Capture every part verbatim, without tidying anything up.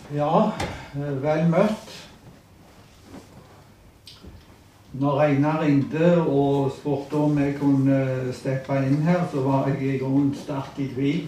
Ja, vel møtt. Når Einar ringte og spurte om jeg kunne steppe inn her, så var jeg i grunnen sterkt i tvil.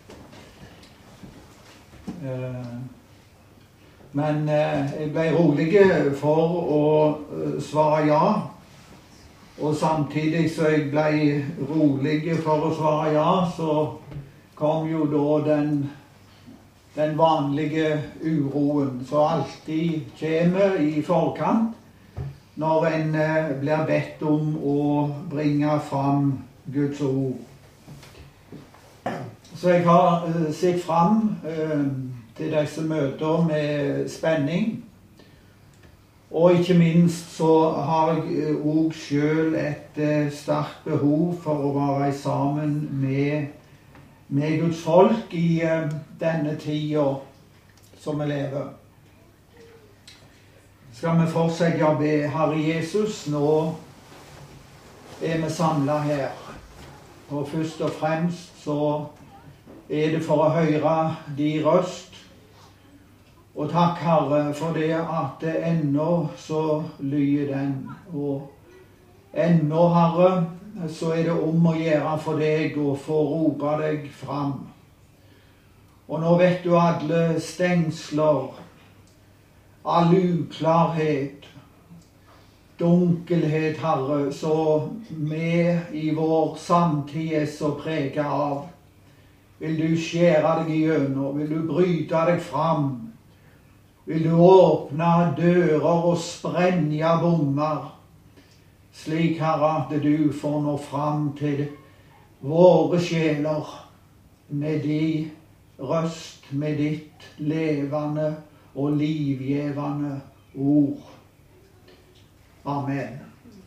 Men jeg ble rolig for å svare ja. Og samtidig så jeg ble rolig for å svare ja, så kom jo da den den vanlige uroen som alltid kommer i forkant når en blir bedt om å bringe fram Guds ord. Så jeg har sett fram eh, til disse møter med spenning. Og ikke minst så har jeg også selv et eh, sterkt behov for å være sammen med med Guds folk i uh, denne tiden som vi lever. Skal vi fortsette å be, Herre Jesus, nå er vi samlet her. Og først og fremst så er det for å høre de røst. Og takk, Herre, for det at det ennå så lyder den. Og ennå, Herre, så er det om å gjøre for deg å få rope deg fram. Og nå vet du alle stengsler, all uklarhet, dunkelhet, Herre, så vi i vår samtid er så preget av. Vil du skjære deg igjennom? Vil du bryte deg fram? Vil du åpne dører og sprenge bommer? Slik, Herre, at du får nå fram til våre sjeler med de røst, med ditt levende og livgivende ord. Amen.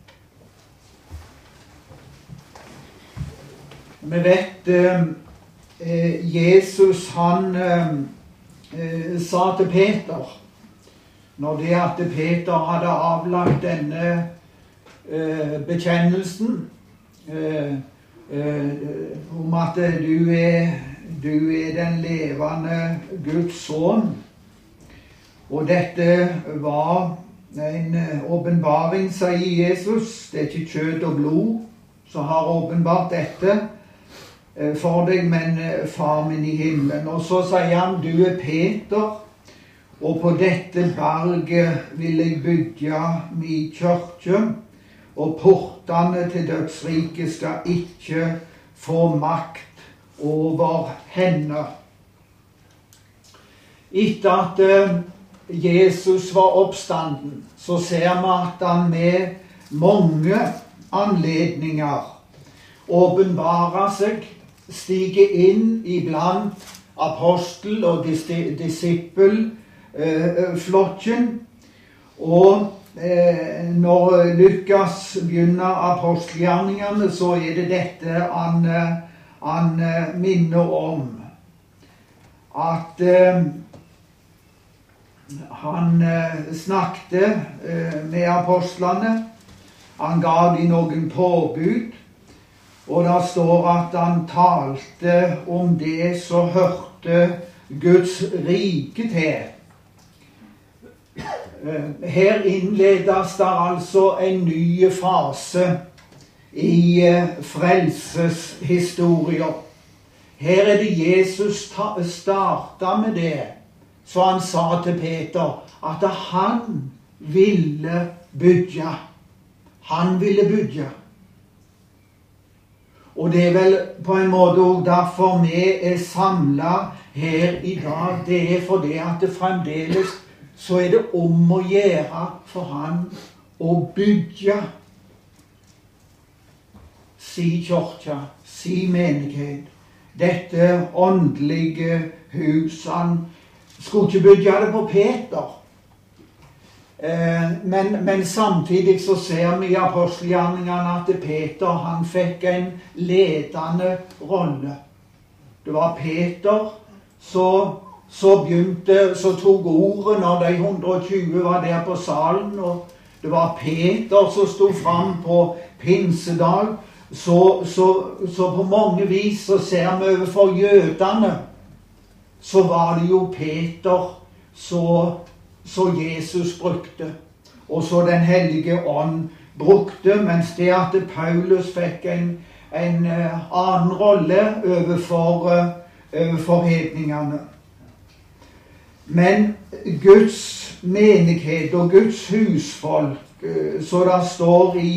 Vi vet eh, Jesus, han eh, sa til Peter, når det at Peter hadde avlagt denne Uh, bekjennelsen uh, uh, om at du er, du er den levende Guds sønn. Og dette var en åpenbaring, sier Jesus. Det er ikke kjøtt og blod som har åpenbart dette uh, for deg, men uh, far min i himmelen. Og så sier han, du er Peter, og på dette berget vil jeg bygge min kirke, og portene til dødsriket skal ikke få makt over henne. Etter at Jesus var oppstanden, så ser vi at han med mange anledninger åpenbarer seg, stiger inn iblant apostel- og disippelflokken, og Eh, når Lukas begynner apostelgjerningene, så er det dette han, han minner om. At eh, han eh, snakket eh, med apostlene. Han gav dem noen påbud. Og det står at han talte om det som hørte Guds rike til. Her innledes det altså en ny fase i frelseshistorien. Her er det Jesus startet med det, så han sa til Peter at han ville bygge. Han ville bygge. Og det er vel på en måte også derfor vi er samlet her i dag. Det er fordi at det fremdeles så er det om å gjøre for han å bygge si kirke, si menighet, dette åndelige hus. Han skulle ikke bygge det på Peter. Eh, men, men samtidig så ser vi i apostelgjerningene at Peter, han fikk en ledende rolle. Det var Peter så Så begynte, så tok ordet når de hundre og tjue var der på salen, og det var Peter som stod frem på pinsedag. Så, så, så på mange vis så ser vi overfor jødene, så var det jo Peter så, så Jesus brukte, og så Den hellige ånd brukte, mens det at Paulus fikk en, en annen rolle overfor, overfor hedningene. Men Guds menighet og Guds husfolk, så det står i,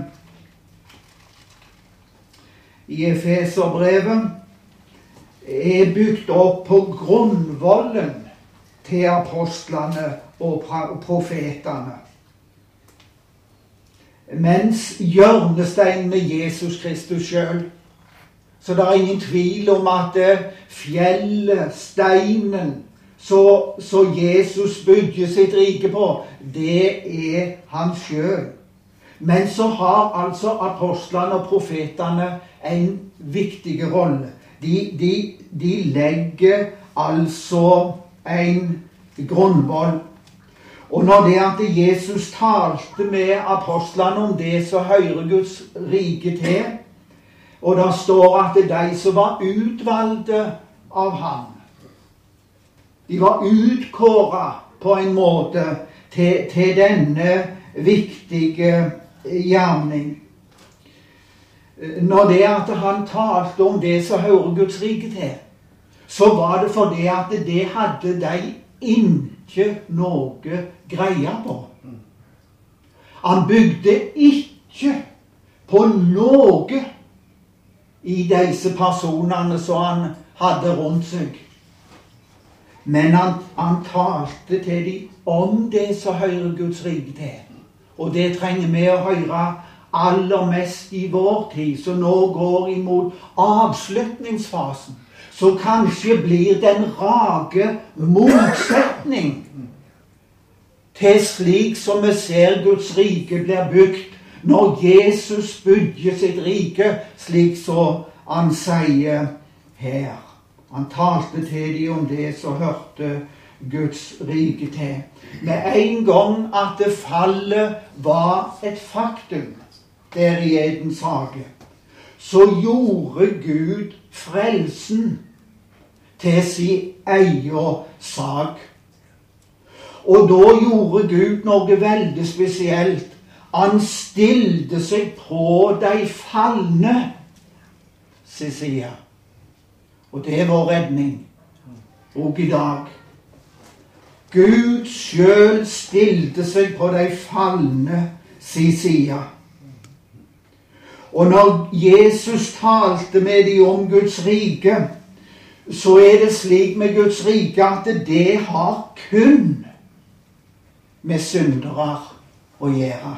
i Efeserbrevet, er bygd opp på grunnvollen til apostlene og profetene. Mens hjørnesteinen med Jesus Kristus selv. Så det er ingen tvil om at fjellet, steinen, så, så Jesus bygger sitt rike på, det er han selv. Men så har altså apostlene og profetene en viktig rolle. De, de, de legger altså en grunnvoll. Og når det at Jesus talte med apostlene om det, så hører Guds rike til. Og der står at de som var utvalgte av ham, de var utkåret på en måte til, til denne viktige gjerning. Når det at han talte om det, så hører Guds rike til, så var det fordi at det hadde de ikke noe greie på. Han bygde ikke på noe i disse personene som han hadde rundt seg. Men han, han talte til dem om det som hører Guds rike til. Og det trenger vi å høre aller mest i vår tid, som nå går imot avslutningsfasen. Så kanskje blir den rake motsetning til slik som vi ser Guds rike blir bygd, når Jesus bygger sitt rike, slik som han sier her. Han talte til dem om det som hørte Guds rike til. Med en gang at det fallet var et faktum der i Edens hage, så gjorde Gud frelsen til sin egen sak. Og da gjorde Gud noe veldig spesielt. Han stilte seg på de falne sin side. Og det er vår redning, og i dag. Gud selv stilte seg på de falne sin side. Og når Jesus talte med dem om Guds rike, så er det slik med Guds rike at det har kun med syndere å gjøre.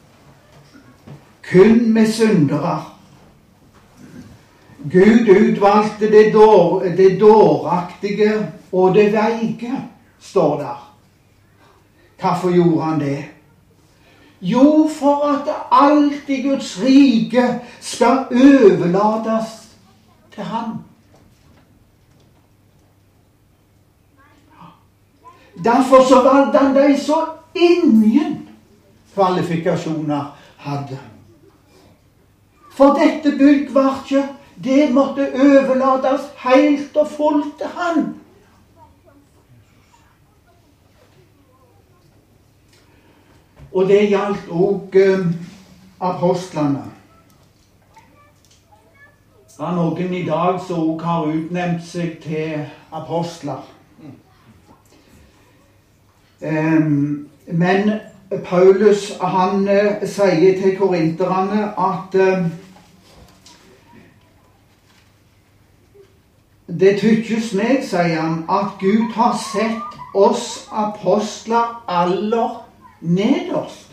Kun med syndere. Gud utvalgte det, dår, det dåraktige og det veike, står der. Hvorfor gjorde han det? Jo, for at alt i Guds rike skal overlades til han. Derfor så valgte han de så ingen kvalifikasjoner hadde. For dette byggverket, det måtte overlades helt og fullt til han. Og det gjaldt også eh, apostlene. Det er noen i dag som også har utnevnt seg til apostler. Eh, men Paulus, han eh, sier til korinterne at eh, det tykkes meg, sier han, at Gud har sett oss apostler aller nederst.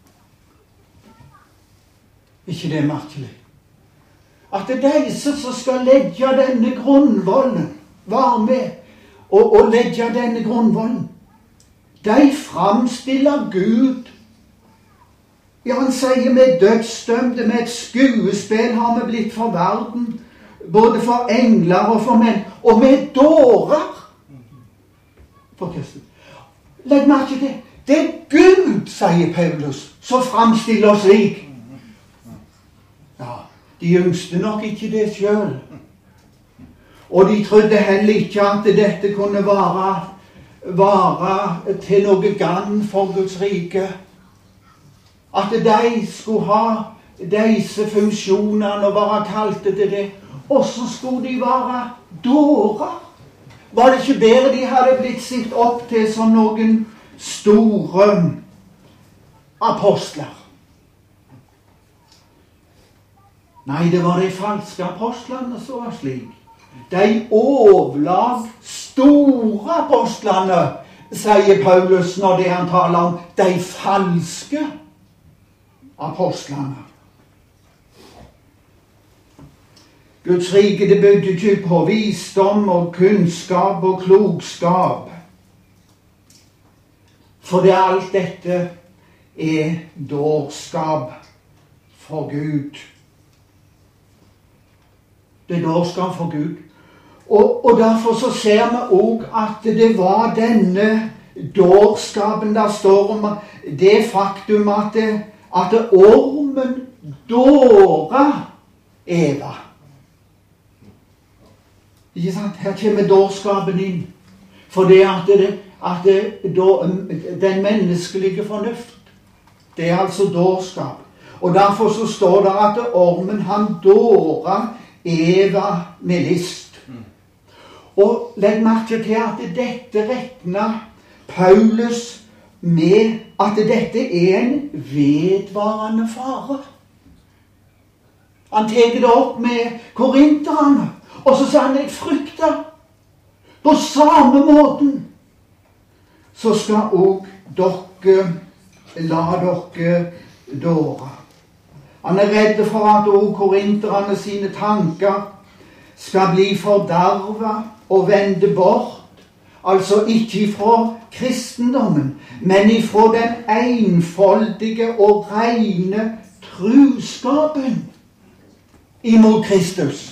Ikke det merkelig? At det er disse som skal legge denne grunnvollen, være med og, og legge denne grunnvollen, de framstiller Gud. Ja, han sier med dødsdømte, med et skuespill har vi blitt for verden, både for engler og for menn, og med dårer. For Kristus. Legg merke til det. Det er Gud, sier Paulus, som framstiller oss slik. Ja, de ønsket nok ikke det selv. Og de trodde heller ikke at dette kunne være være til noe gagn for Guds rike. At de skulle ha disse funksjonene og være kalte til det. Og så skulle de være dårer. Var det ikke bedre de hadde blitt sett opp til som noen store apostler? Nei, det var de falske apostlene som var slik. De overlag store apostlene, sier Paulus når det han taler om de falske apostlene. Guds rike, det bygde ikke på visdom og kunnskap og klokskap. For det alt dette er dårskap for Gud. Det er dårskap for Gud. Og, og derfor så ser vi også at det var denne dårskapen der står om det faktum at, det, at ormen dåra Eva. Ikke sant? Her kommer dårskapen inn. For det at, det, at det, den menneskelige fornuft, det er altså dårskap. Og derfor så står det at ormen han dåra Eva med list. Og legg merke til at dette regner Paulus med at dette er en vedvarende fare. Han tar det opp med korinterne, og så sier han, jeg frykter. På samme måten så skal også dere la dere dåre. Han er redd for at også korinterne sine tanker skal bli fordarvet og vende bort, altså ikke ifra kristendommen, men ifra den enfoldige og rene truskapen imot Kristus.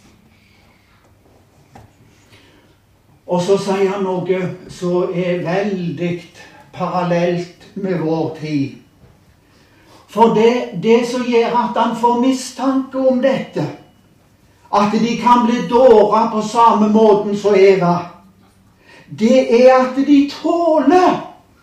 Og så sier han noe som er veldig parallelt med vår tid. For det, det som gjør at han får mistanke om dette, at de kan bli dåra på samme måten som Eva, det er at de tåler.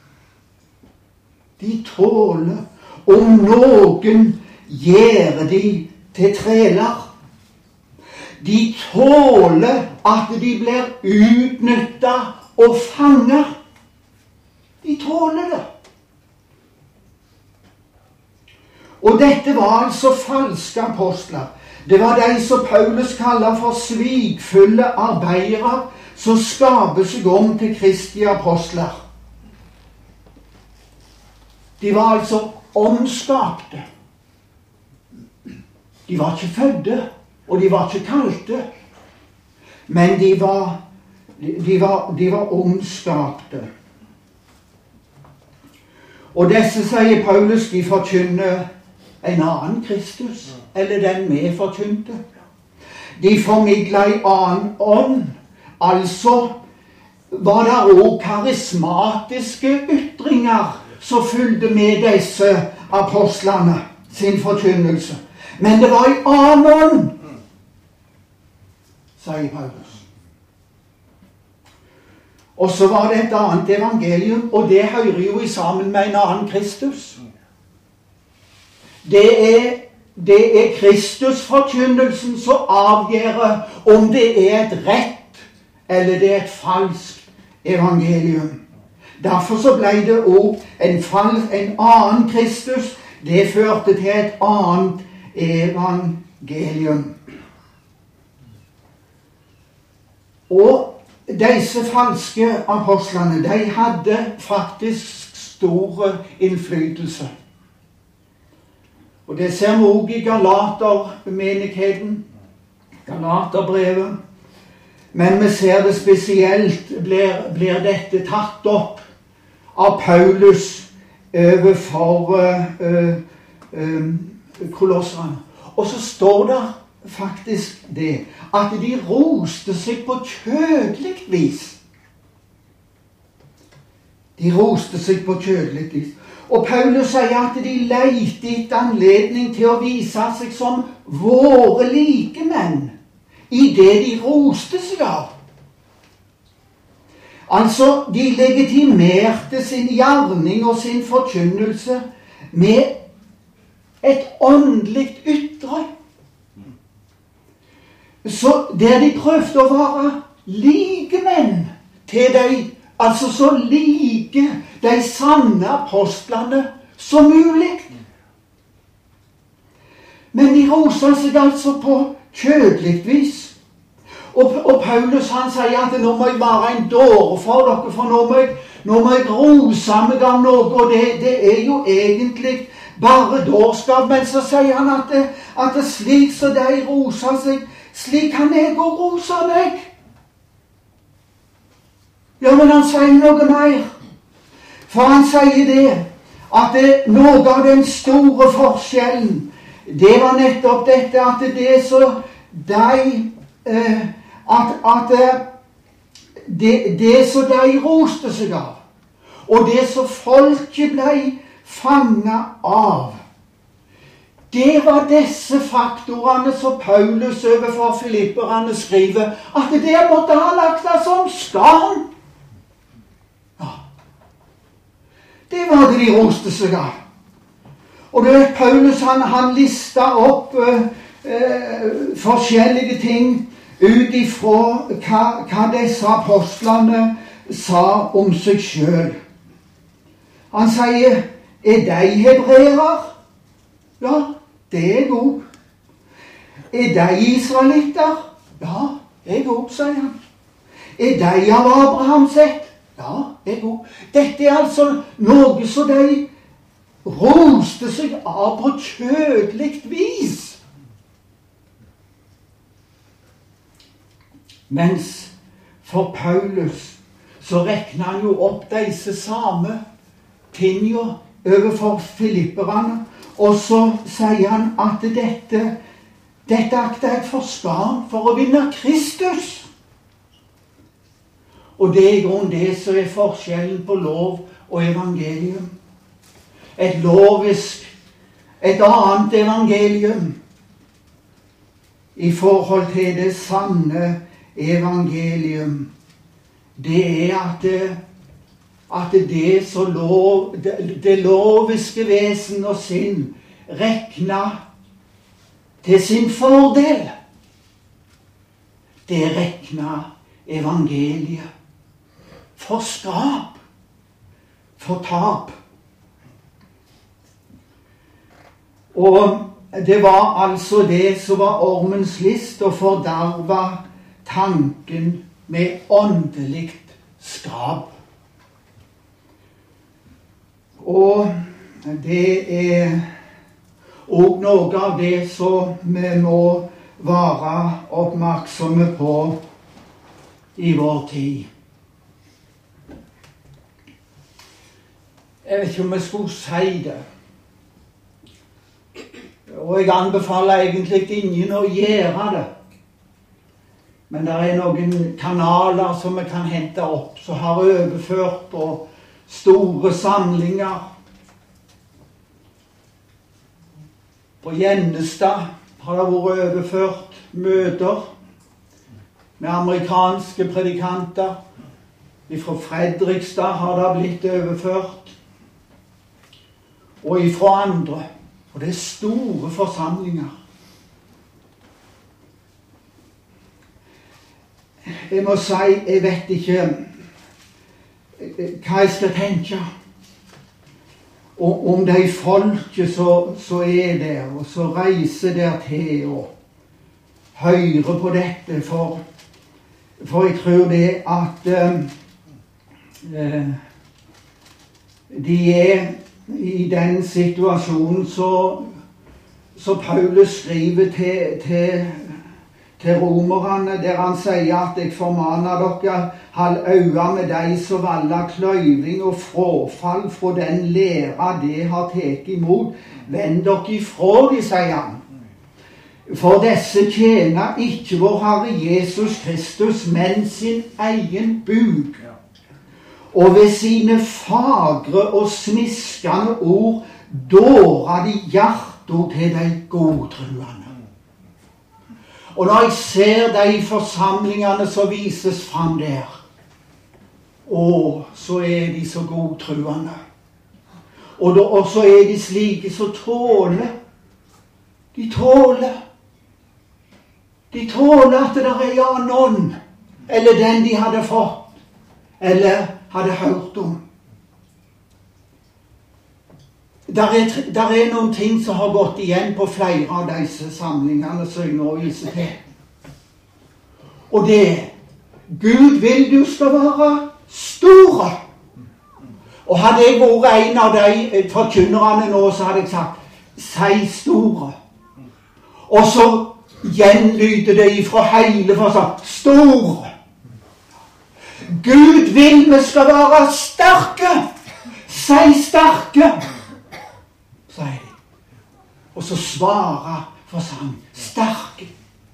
De tåler om noen gjør de til treler. De tåler at de blir utnyttet og fanget. De tåler det. Og dette var altså falske apostler. Det var de som Paulus kaller for svigfulle arbeidere, som skaper seg om til Kristi apostler. De var altså omskapte. De var ikke fødde, og de var ikke kalte. Men de var, de var, de var omskapte. Og disse, sier Paulus, de forkynner en annen Kristus, eller den vi forkynte. De formidla en annen ånd. Altså var det også karismatiske ytringer som fulgte med disse apostlene sin forkynnelse. Men det var en annen ånd, sier Paulus. Og så var det et annet evangelium, og det hører jo sammen med en annen Kristus. Det er, det er Kristusforkynnelsen som avgjør om det er et rett eller det er et falskt evangelium. Derfor så ble det også en, fals, en annen Kristus. Det førte til et annet evangelium. Og disse falske apostlene, de hadde faktisk store innflytelse. Og det ser vi også i Galater-menigheten, Galaterbrevet. Men vi ser det spesielt, blir, blir dette tatt opp av Paulus overfor uh, uh, kolosserne. Og så står det faktisk det, at de roste seg på kjødelig vis. De roste seg på kjødelig vis. Og Paulus sier at de leite etter anledning til å vise seg som våre likemenn i det de roste seg av. Altså, de legitimerte sin gjerning og sin forkynnelse med et åndelig ytre. Så der de prøvde å være likemenn til de, altså så like de sanne apostlene som mulig. Men de rosa seg altså på kjødelig vis. Og, og Paulus han sier at nå må jeg være en dåre for dere, for nå må jeg, nå må jeg rose meg av noe, og det, det er jo egentlig bare dårskap. Men så sier han at, det, at det slik så de roser seg, slik kan jeg også rose deg. Ja, men han sier noe mer. For han sier det, at det, noe av den store forskjellen, det var nettopp dette at det så de eh, at, at det, det så de roste seg av, og det så folket ble fanget av, det var disse faktorene som Paulus overfor filipperne skriver at det måtte ha lagt det som skam. Ja. Det var det de roste seg av. Og du vet, Paulus han, han lista opp uh, uh, forskjellige ting ut ifra hva, hva disse apostlene sa om seg selv. Han sier, er de hebreere? Ja, det er god. Er de israelitter? Ja, det er god, sier han. Er de av Abrahams ett? Ja, det er god. Dette er altså noe som de roste seg av på kjødelig vis. Mens for Paulus så rekner han jo opp disse samme tingene overfor filipperne, og så sier han at dette, dette akter jeg for skam for å vinne Kristus. Og det er i grunnen det som er forskjellen på lov og evangelium. Et lovisk, et annet evangelium i forhold til det sanne evangelium, det er at, at det, så lov, det, det loviske vesen og sinn rekner til sin fordel. Det rekner evangeliet for skrap, for tap. Og det var altså det som var ormens list, å forderve tanken med åndelig skrap. Og det er også noe av det som vi må være oppmerksomme på i vår tid. Jeg vet ikke om jeg skulle si det. Og jeg anbefaler egentlig ingen å gjøre det. Men det er noen kanaler som vi kan hente opp, som har overført på store samlinger. På Gjennestad har det vært overført møter med amerikanske predikanter. Fra Fredrikstad har det blitt overført. Og ifra andre. Og det er store forsamlinger. Jeg må si, jeg vet ikke hva jeg skal tenke og om de folket som er der, og som reiser der til og hører på dette, for, for jeg tror det at uh, de er i den situasjonen så, så Paulus skriver til, til, til romerne, der han sier at jeg formaner dere hold øye med de som valder kløyving og frafall fra den læra det har tatt imot. Vend dere ifra de, sier han. For disse tjener ikke vår Herre Jesus Kristus, men sin egen buk. Og ved sine fagre og smiskende ord dårer de hjertet til de godtruende. Og når jeg ser de forsamlingene som vises fram der, Og så er de så godtruende. Og, da, og så er de slike som tåler. De tåler. De tåler at det er en annen ånd, eller den de hadde fått, eller hadde hørt om. Der er, der er noen ting som har gått igjen på flere av disse samlingene som jeg nå viser til. Og det er Gud vil du skal være store. Og hadde jeg vært en av de forkynnerne nå, så hadde jeg sagt si store. Og så gjenlyder det ifra hele forstand store. Gud vil vi skal være sterke. Si sterke, sier de. Og så svarer forsamlingen sterke.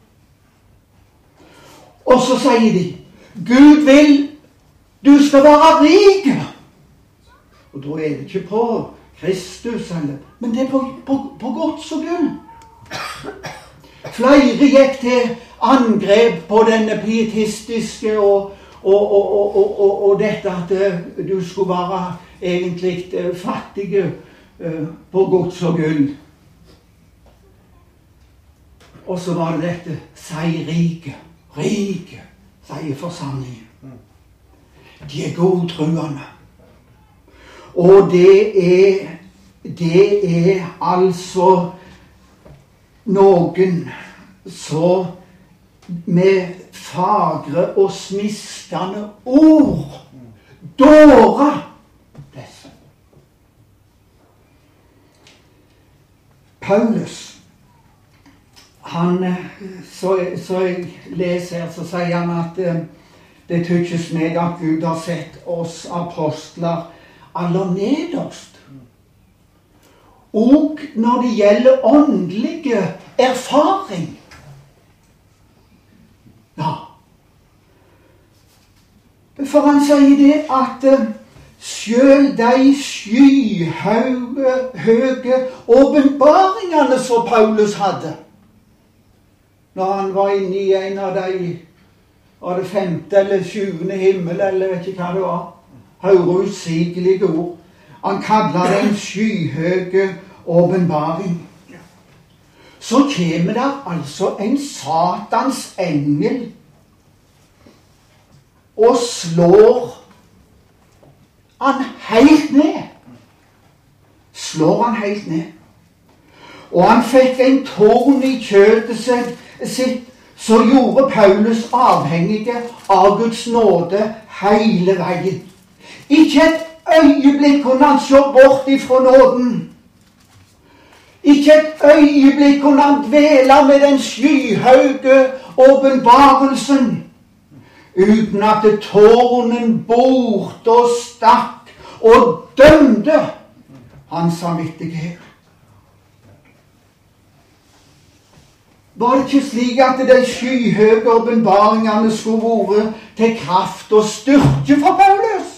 Og så sier de Gud vil du skal være rik. Og da er det ikke på Kristus, eller, men det er på, på, på gods og gull. Flere gikk til angrep på denne pietistiske og, og, og, og, og, og dette at du skulle være egentlig fattige på gods og gull. Og så var det dette, si rike, rike, sier forsamlingen. De er godtruende. Og det er, det er altså noen så med fagre og smiskende ord dåra disse. Paulus, han, så, så jeg leser her, så sier han at det tykkes meg at Gud har sett oss apostler aller nederst. Og når det gjelder åndelige erfaring. Ja. For han sier det at selv de skyhøye høye åpenbaringene som Paulus hadde, når han var inne i en av de var det femte eller sjuende himmel, eller vet ikke hva det var, høyre utsigelige ord. Han kallet det en skyhøye åpenbaring. Så kommer det altså en satans engel og slår han helt ned. Slår han helt ned. Og han fikk en tårn i kjøttet sitt, så gjorde Paulus avhengige av Guds nåde hele veien. Ikke et øyeblikk kunne han se bort ifra nåden. Ikke et øyeblikk kunne han dvele med den skyhøye åpenbarelsen, uten at tårnen borte og stakk og dømte hans samvittighet. Var det ikke slik at de skyhøye åpenbaringene skulle være til kraft og styrke for Paulus?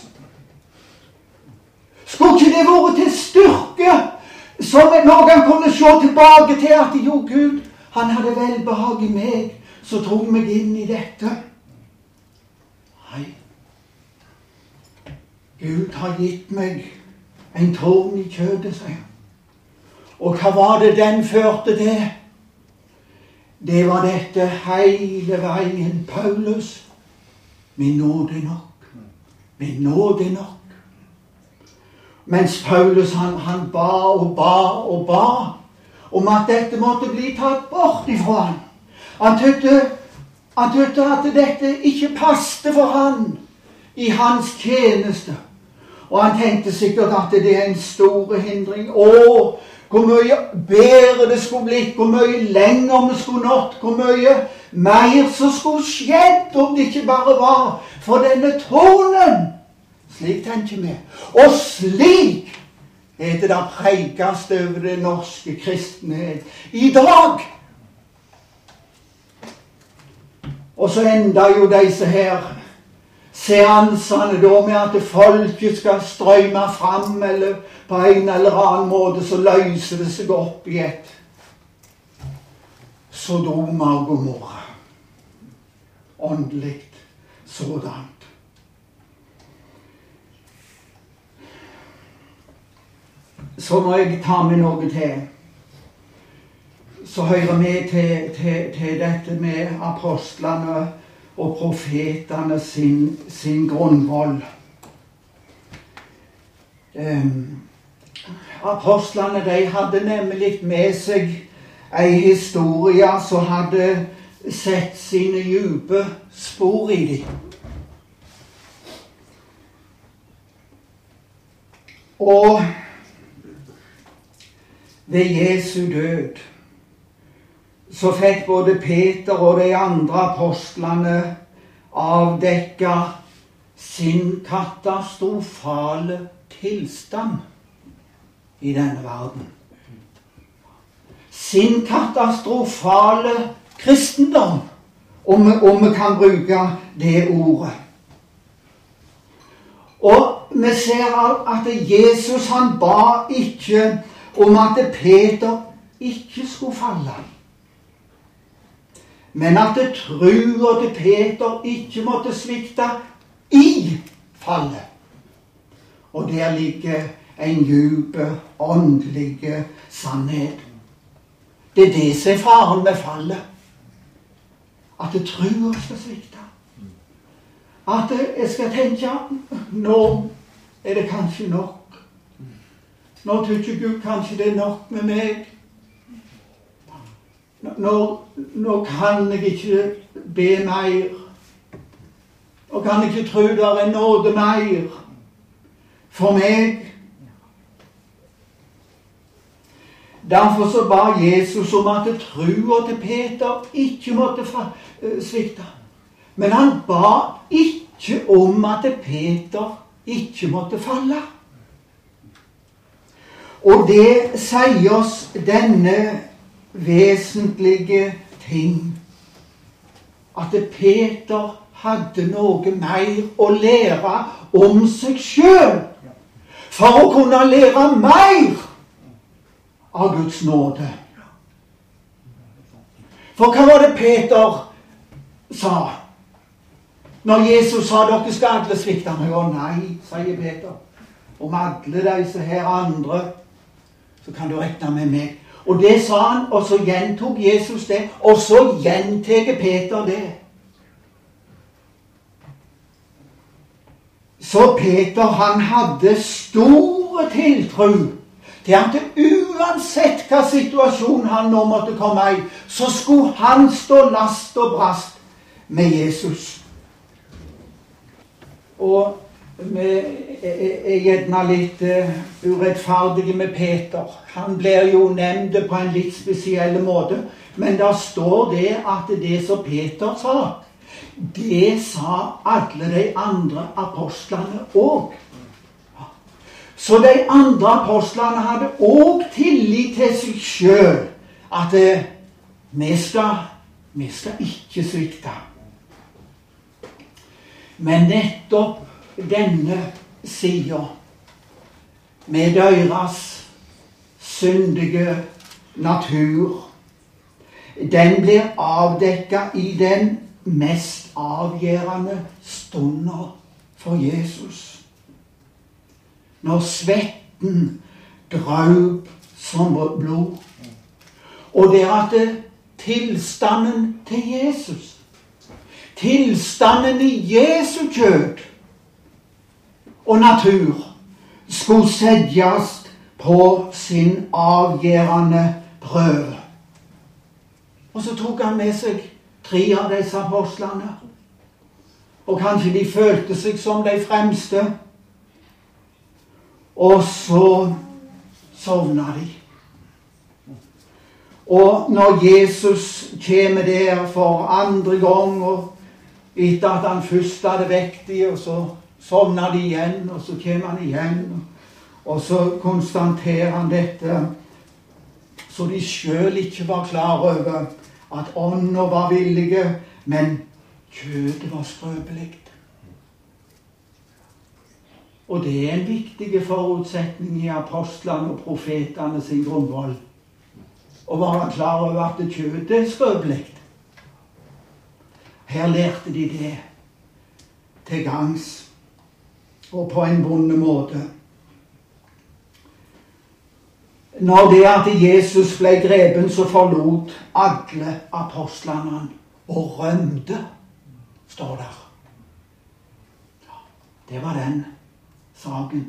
Skulle ikke det være til styrke, som noen kunne se tilbake til at jo Gud, han hadde velbehag i meg, så drog meg inn i dette? Nei. Gud har gitt meg en tårn i kjødet, sier han. Og hva var det den førte til? Det var dette hele veien, Paulus. Min nåde nok. Min nåde nok. Mens Paulus han, han ba og ba og ba om at dette måtte bli tatt bort ifra han. Han tykte, han tykte at dette ikke passte for han i hans tjeneste. Og han tenkte sikkert at det er en stor hindring. Åh, hvor mye bedre det skulle blitt, hvor mye lenger vi skulle nått, hvor mye mer som skulle skjedd om det ikke bare var for denne tårnen. Slik tenker vi. Og slik er det der prekast over det norske kristenhet i dag. Og så enda jo disse her seansene da med at folket skal strømme fram, eller på en eller annen måte så løser det seg opp i et Sodoma og Gomorra. Åndelig sådant. så må jeg ta med noe til. Så hører vi til, til, til dette med apostlene og profetene sin, sin grunnvoll. Um, apostlene, de hadde nemlig med seg en historie som hadde sett sine dype spor i dem. Og ved Jesu død så fikk både Peter og de andre apostlene avdekka sin katastrofale tilstand i denne verden. Sin katastrofale kristendom, om vi, om vi kan bruke det ordet. Og vi ser at Jesus han ba ikke om at Peter ikke skulle falle. Men at trua til Peter ikke måtte svikte i fallet. Og der ligger en djup åndelig sannhet. Det er det som er faren med fallet. At trua skal svikte. At jeg skal tenke, nå er det kanskje nok. Nå tykker Gud kanskje det er nok med meg. Nå, nå kan jeg ikke be mer. Nå kan jeg ikke tro der er nåde mer for meg. Derfor så ba Jesus om at trua til Peter ikke måtte svikte. Men han ba ikke om at Peter ikke måtte falle. Og det sier oss denne vesentlige ting. At Peter hadde noe mer å lære om seg selv. For å kunne lære mer av Guds nåde. For hva var det Peter sa? Når Jesus sa dere skal alle svikte meg, og nei, sier Peter. Om alle disse her andre, så kan du regne med meg. Og det sa han, og så gjentok Jesus det, og så gjenteker Peter det. Så Peter, han hadde store tiltro til at uansett hva situasjon han nå måtte komme i, så skulle han stå last og brast med Jesus. Og vi er gjerne litt urettferdige med Peter. Han blir jo nevnt på en litt spesiell måte, men der står det at det som Peter sa, det sa alle de andre apostlene også. Så de andre apostlene hadde også tillit til seg selv, at vi skal, vi skal ikke svikte. Men nettopp denne siden, med deres syndige natur, den blir avdekket i den mest avgjørende stunden for Jesus. Når svetten drøp som blod, og det er at tilstanden til Jesus, tilstanden i Jesu kjød og natur, skulle settes på sin avgjørende prøve. Og så tok han med seg tre av disse apostlene, og kanskje de følte seg som de fremste, og så sovna de. Og når Jesus kommer der for andre gang, og etter at han først hadde vekt de, og så sovna de igjen, og så kommer han igjen, og så konstaterer han dette, så de selv ikke var klar over at ånden var villige, men kjødet var skrøpelig. Og det er en viktig forutsetning i apostlene og profetene sin grunnvoll. Og være klar over at kjødet er skrøpelig. Her lærte de det til gangs og på en bonde måte. når det at Jesus ble grepen, så forlot alle apostlene han og rømte, står der. Ja, det var den saken.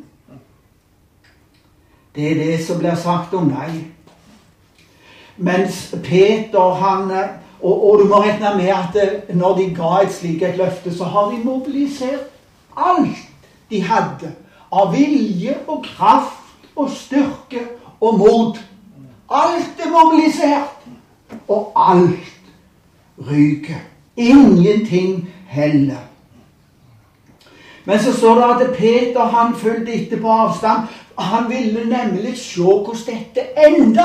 Det er det som blir sagt om deg. Mens Peter, han, og, og du må regne med at når de ga et slikt et løfte, så har de mobilisert alt de hadde av vilje og kraft og styrke og mot. Alt er mobilisert, og alt ryker. Ingenting heller. Men så står det at Peter, han fulgte etter på avstand. Han ville nemlig se hvordan dette enda.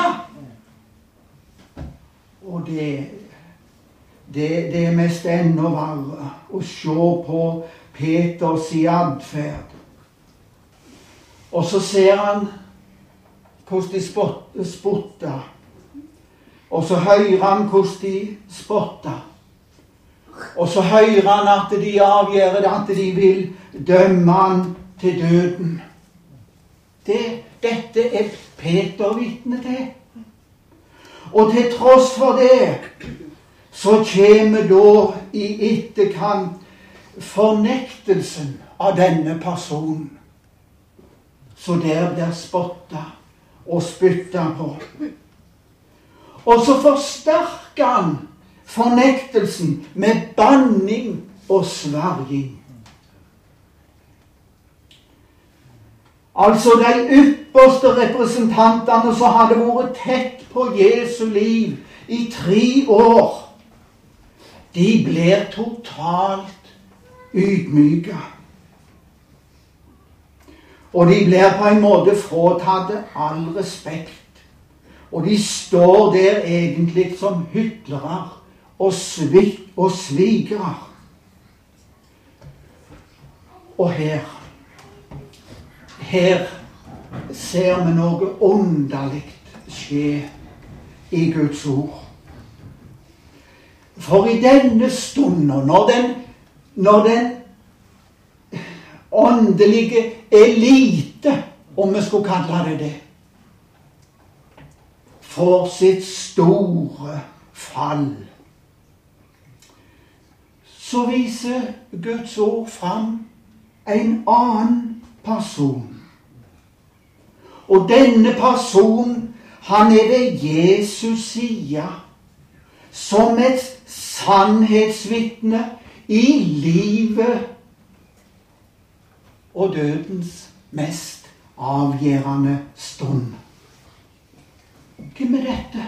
Og det, det, det er mest enda verre å se på Peters adferd. Og så ser han hvordan de spotter. Og så hører han hvordan de spotter. Og så hører han at de avgjør det, at de vil dømme han til døden. Det, dette er Peter vitne til. Og til tross for det, så kommer da i etterkant fornektelsen av denne personen. Så der blir spottet og spyttet på. Og så forsterker han fornektelsen med banning og sverging. Altså de ypperste representantene som hadde vært tett på Jesu liv i tre år, de blir totalt ydmyka. Og de blir på en måte fratatt all respekt. Og de står der egentlig som hyklere og, svik og svigere. Og her, her ser vi noe underlig skje i Guds ord. For i denne stunden, når den, når den åndelige elite, om vi skulle kalle det det, får sitt store fall, så viser Guds ord fram en annen person. Og denne personen, han er ved Jesus side som et sannhetsvitne i livet og dødens mest avgjørende stund. Hvem er dette?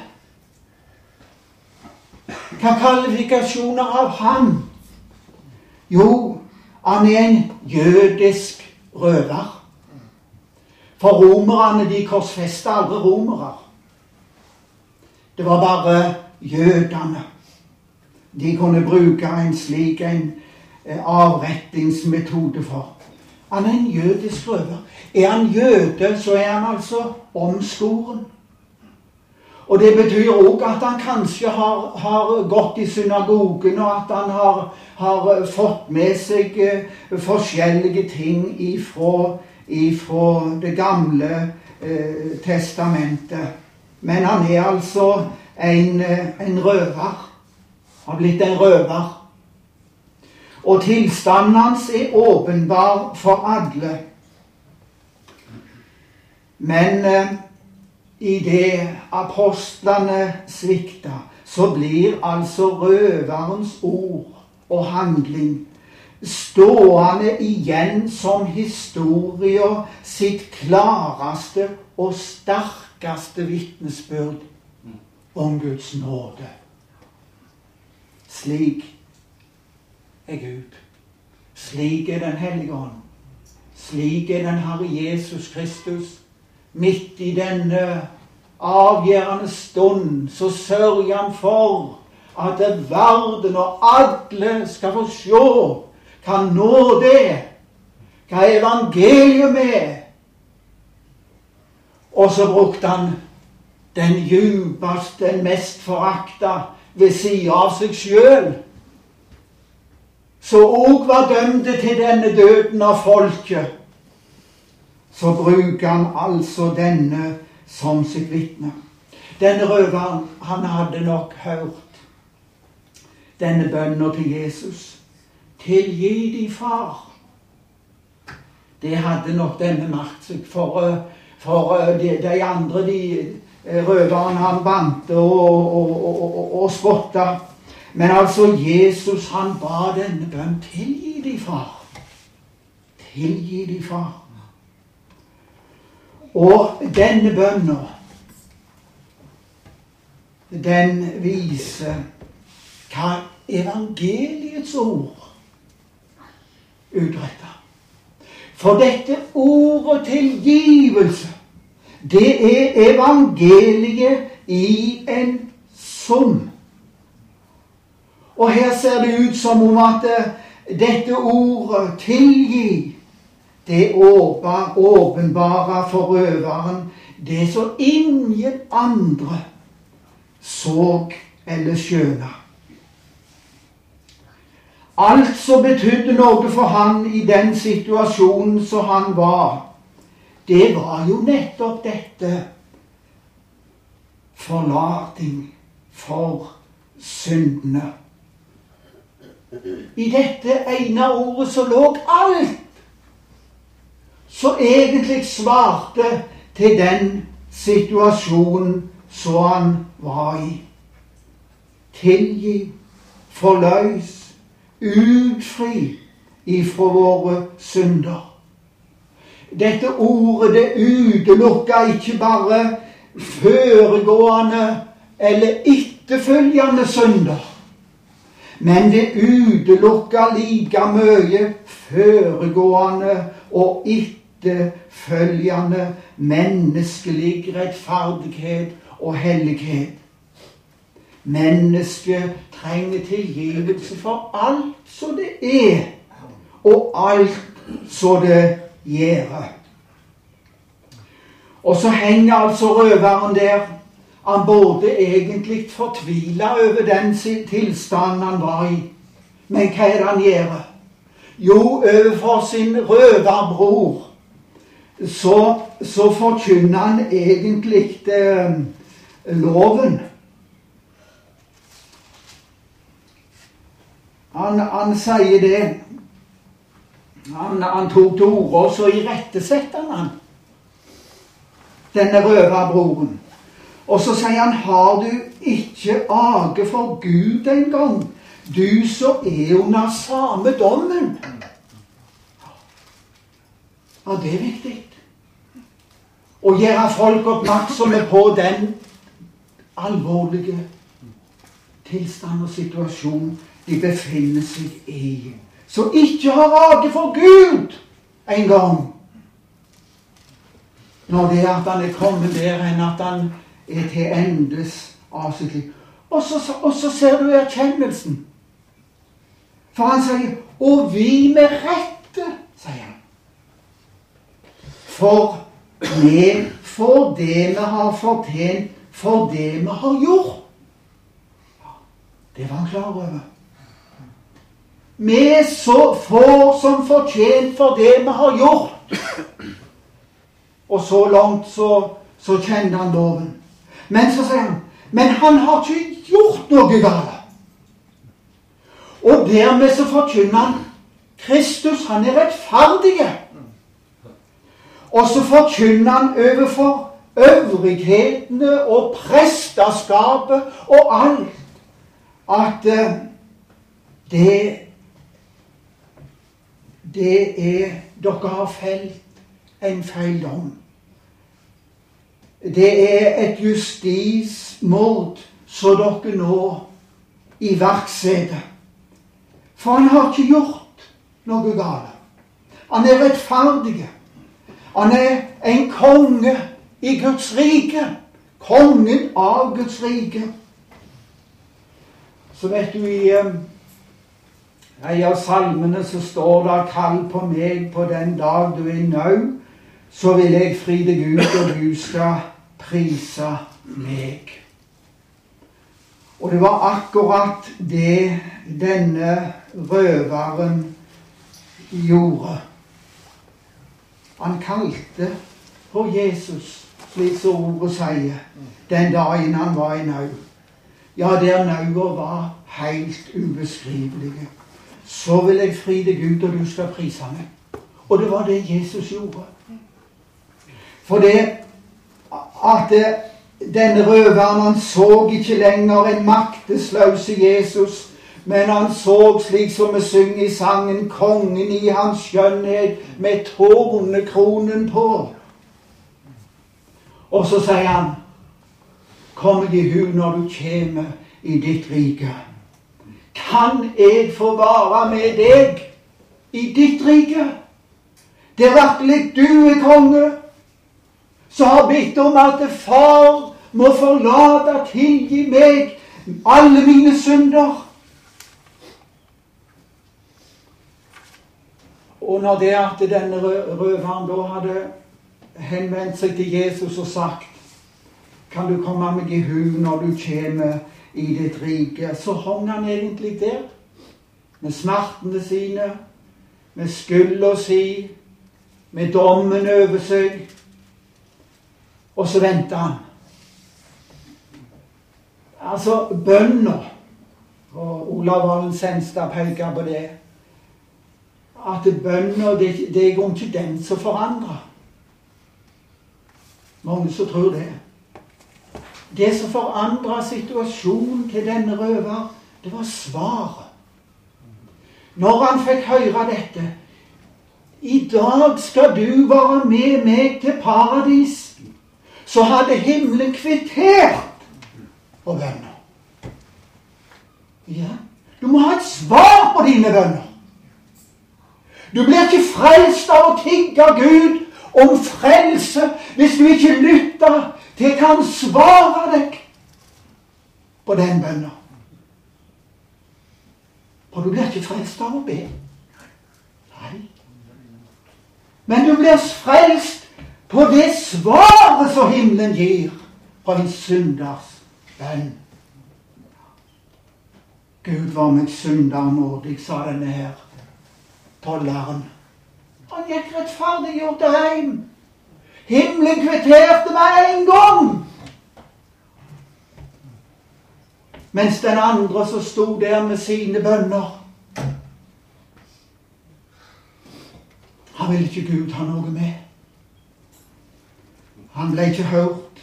Hva kvalifikasjoner av ham? Jo, han er en jødisk røver. For romerne, de korsfestet aldri romere. Det var bare jødene. De kunne bruke en slik en avrettingsmetode for. Han er en jødisk røver. Er han jøde, så er han altså omskoren. Og det betyr også at han kanskje har, har gått i synagogen, og at han har, har fått med seg uh, forskjellige ting ifra, ifra det gamle uh, testamentet. Men han er altså en, uh, en røver. Har blitt en røver. Og tilstanden hans er åpenbar for alle. Men uh, i det apostlene svikta, så blir altså røverens ord og handling stående igjen som historier sitt klareste og sterkeste vitnesbyrd om Guds nåde. Slik er Gud. Slik er Den hellige ånd. Slik er den Herre Jesus Kristus. Midt i denne avgjørende stund så sørger han for at verden og alle skal få se hva nåde er, hva evangelium er. Og så brukte han den djupeste, den mest forakta ved siden av seg selv, så også var dømte til denne døden av folket. Så bruker han altså denne som sitt vitne. Denne røveren, han hadde nok hørt denne bønnen til Jesus. Tilgi de, far. Det hadde nok denne makt for, for de, de andre, de røveren, han bante og, og, og, og, og spotta. Men altså Jesus, han ba denne bønnen. Tilgi de, far. Tilgi de, far. Og denne bønnen, den viser hva evangeliets ord utretter. For dette ordet tilgivelse, det er evangeliet i en sum. Og her ser det ut som om at dette ordet tilgi, det åpenbare for røveren, det som ingen andre så eller skjønte. Alt som betydde noe for han i den situasjonen som han var, det var jo nettopp dette forlating for syndene. I dette ene ordet så lå alt som egentlig svarte til den situasjonen som han var i. Tilgi, forløs, utfri ifra våre synder. Dette ordet, det utelukket ikke bare foregående eller etterfølgende synder, men det utelukket like mye foregående og etterfølgende menneskelig rettferdighet og hellighet. Mennesket trenger tilgivelse for alt som det er, og alt som det gjør. Og så henger altså røveren der. Han både egentlig fortvilet over den tilstanden han var i. Men hva er det han gjør? Jo, overfor sin røverbror så, så forkynner han egentlig eh, loven. Han, han sier det. Han, han tok til orde, og så irettesetter han denne røverbroren. Og så sier han, har du ikke age for Gud en gang, du som er under samme dommen? Ja, det er viktig. Å gjøre folk oppmerksomme på den alvorlige tilstand og situasjon de befinner seg i. Så ikke har age for Gud en gang. Når det er at han er kommet der enn at han er til endes av sitt liv. Og så, og så ser du erkjennelsen. For han sier, og vi med rette, sier han. For vi får det vi har fortjent, for det vi har gjort. Det var han klar over. Vi så får som fortjent for det vi har gjort. Og så langt så, så kjente han loven. Men så sier han, men han har ikke gjort noe galt. Og dermed så forkynner han, Kristus, han er rettferdig. Og så forkynner han overfor øvrighetene og presteskapet og alt, at uh, det, det er, dere har felt en feil dom. Det er et justismord som dere nå iverksetter. For han har ikke gjort noe galt. Han er rettferdig. Han er en konge i Guds rike. Kongen av Guds rike. Så vet du, i um, en av salmene så står det, kall på meg på den dag du er nød, så vil jeg fri deg ut, og du skal prise meg. Og det var akkurat det denne røveren gjorde. Han kalte på Jesus slik som ordet sier, den dagen han var i nau. Ja, der naua var helt ubeskrivelige. Så vil jeg fri deg ut, og du skal prise meg. Og det var det Jesus gjorde. For det at denne røveren, han så ikke lenger en maktesløse Jesus, men han så, slik som vi synger i sangen, kongen i hans skjønnhet med tornekronen på. Og så sier han, kom meg i hu når du kommer i ditt rike. Kan jeg få være med deg i ditt rike? Det er virkelig du er konge, så har bedt om at far må forlate og tilgi meg alle mine synder. Og når det at denne røveren da hadde henvendt seg til Jesus og sagt, kan du komme meg i hu når du kommer i ditt rike, så hong han egentlig der, med smertene sine, med skylda si, med dommen over seg, og så ventet han. Altså, bønner, og Olav Valen Senstad peker på det, at bønner, det, det er jo ikke den som forandrer. Mange som tror det. Det som forandret situasjonen til denne røver, det var svaret. Når han fikk høre dette, i dag skal du være med meg til paradis, så hadde himmelen kvittert på bønner. Ja, du må ha et svar på dine bønner. Du blir ikke frelst av å tigge Gud om frelse hvis du ikke lytter til hva han svarer deg på den bønnen. For du blir ikke frelst av å be. Nei. Men du blir frelst på det svaret som himmelen gir på en synders bønn. Gud var meg synder nådig, sa denne her tolleren. Han gikk rettferdiggjort hjem. Himmelen kvitterte med en gang. Mens den andre som stod der med sine bønner, han ville ikke Gud ha noe med. Han ble ikke hørt.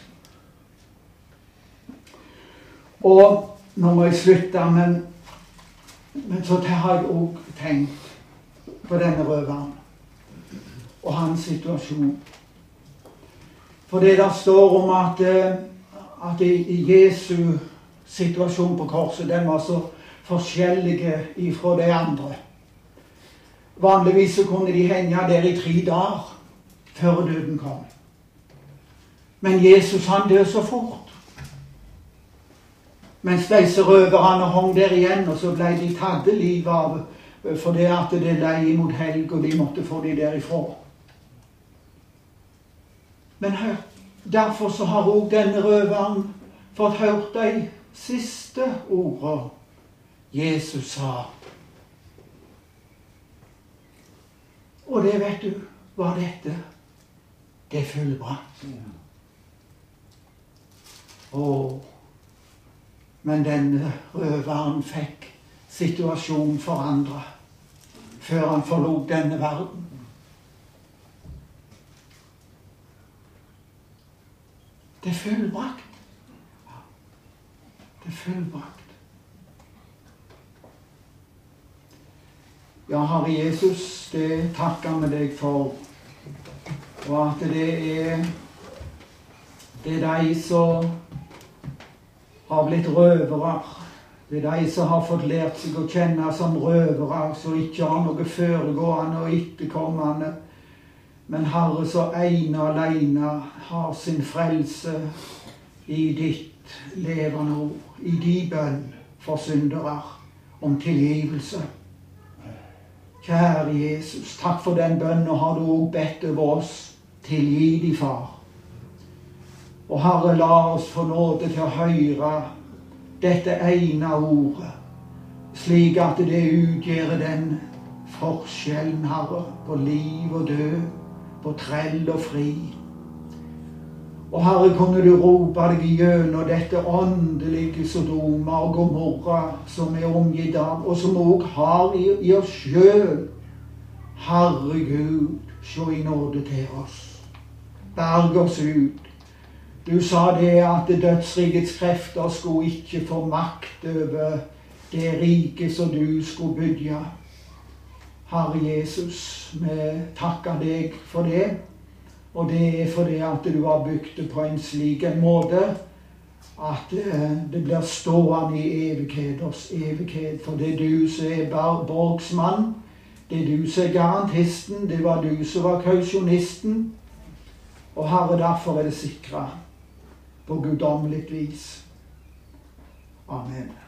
Og nå må jeg slutte, men, men så har jeg også tenkt på denne røveren og hans situasjon. For det der står om at, at i Jesu situasjon på korset, den var så forskjellige ifra de andre. Vanligvis så kunne de henge der i tre dager før døden kom. Men Jesus, han døde så fort. Mens disse røverne hong der igjen, og så ble de tatt liv av, for det at det lei mot helg, og de måtte få de derifra. Men hør, derfor så har også denne røveren fått hørt de siste ordene Jesus sa. Og det vet du, var dette. Det er fullbrakt. Åh, men denne røveren fikk situasjonen forandret før han forlot denne verden. Det er fullbrakt. Ja, det er fullbrakt. Ja, Herre Jesus, det takker vi deg for, og at det er, det er de som har blitt røvere. Det er de som har fått lært seg å kjenne som røvere, som ikke har noe foregående og etterkommende. Men Herre, så ene og alene har sin frelse i ditt levende ord, i de bønn for syndere om tilgivelse. Kjære Jesus, takk for den bønnen har du også bedt over oss. Tilgi de, far. Og Herre, la oss få nåde til å høre dette ene ordet, slik at det utgjør den forskjellen, Herre, på liv og død, på trell og fri. Og Herre, kunne du rope deg gjennom dette åndelige Sodoma og Gomorra som er omgitt av, og som også har i, i oss selv. Herre Gud, slå i nåde til oss. Berg oss ut. Du sa det at dødsrikets krefter skulle ikke få makt over det rike som du skulle bygge. Herre Jesus, vi takker deg for det. Og det er fordi at du har bygd det på en slik måte at det blir stående i evigheters evighet. For det er du som er borgsmann, det er du som er garantisten, det var du som var kausjonisten. Og Herre, derfor er det sikret på guddommelig vis. Amen.